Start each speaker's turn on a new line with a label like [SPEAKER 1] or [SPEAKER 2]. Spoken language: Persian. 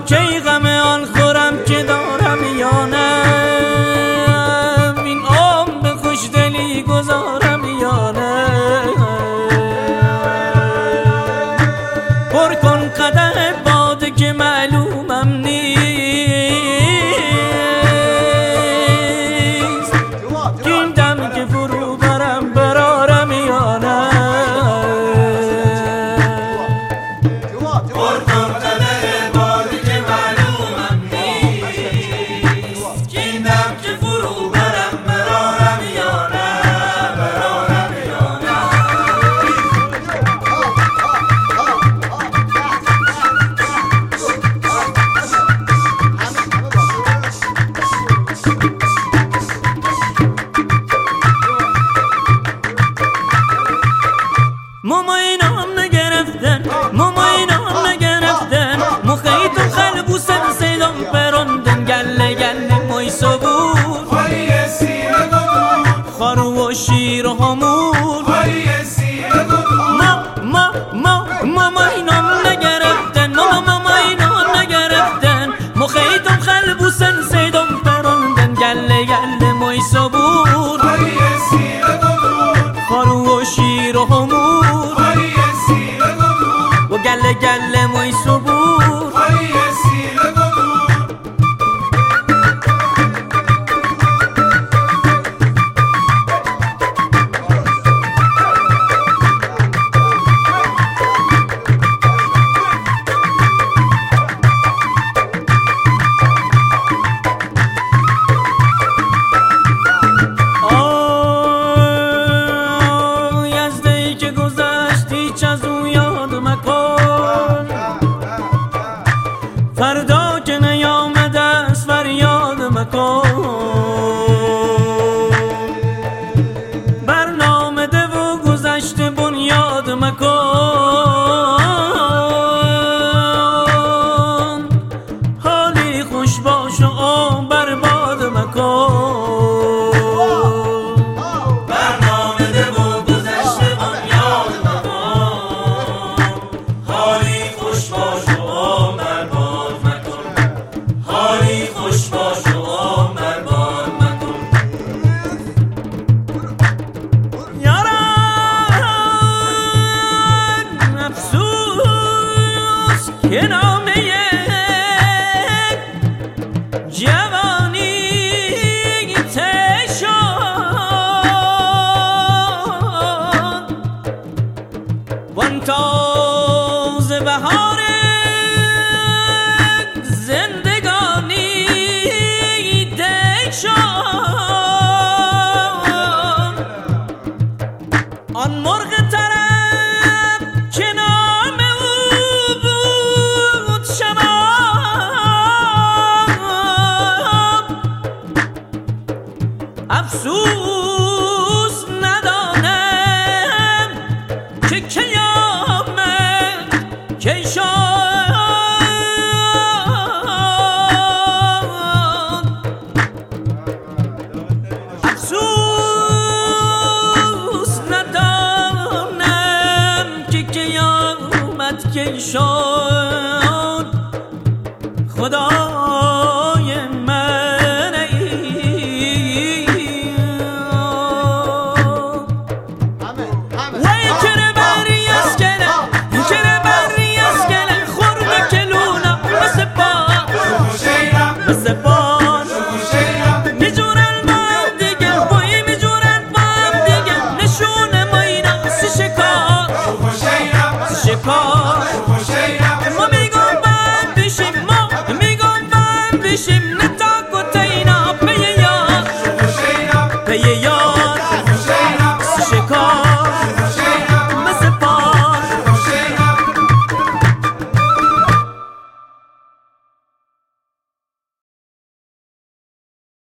[SPEAKER 1] کی غم آن خورم که دارم یا نه، این عمر خوشدلی گذارم یا نه. پر کن قدح باده که معلومم نیست که این دم که فرو برم برارم یا نه.
[SPEAKER 2] پر کن قدح باده که معلومم نیست که این دم که فرو برم برارم یا نه، برارم یا نه.
[SPEAKER 1] ماماینام نگرفتن، ماماینام نگرفتن، مخیط و خلبوسن سیدم پروندن، گله گله مای صبور
[SPEAKER 2] خالی سیر دودون،
[SPEAKER 1] خارو و شیر و همور.
[SPEAKER 2] خالی سیر دودون،
[SPEAKER 1] ماماینام نگرفتن، ماماینام نگرفتن، مخیط و خلبوسن سیدم پروندن، گله گله مای صبور
[SPEAKER 2] خالی سیر دودون،
[SPEAKER 1] خارو و شیر و همور
[SPEAKER 2] خالی سیر دودون،
[SPEAKER 1] و گله گله مای صبور.
[SPEAKER 2] خالی سیر دودون.
[SPEAKER 1] یزدی که گذشتی چه از اون یاد مکن، فردا که نیامده است فریاد مکن. برنامه ده و گذشته بنیاد مکن، حالی خوش باش و عمر برباد مکن.
[SPEAKER 2] برنامه ده و گذشته بنیاد مکن، حالی خوش باش و عمر برباد مکن، حالی خوش باش و عمر برباد مکن.
[SPEAKER 1] یاران افسوس که نامه جوانی ته شد، وان تازه بهار زندگانی ته شد. آن مرغ طرب که نام او بود شباب، افسوس ندانم که قیامت کی شد. افسوس ندانم که قیامت کی شد.